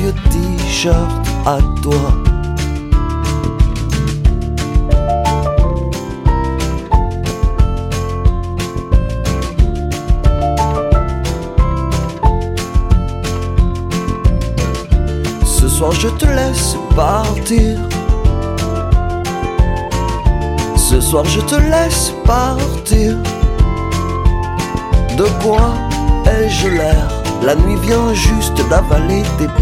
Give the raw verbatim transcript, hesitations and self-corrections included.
vieux t-shirt à toi. Ce soir je te laisse partir. Ce soir je te laisse partir. De quoi ai-je l'air? La nuit vient juste d'avaler tes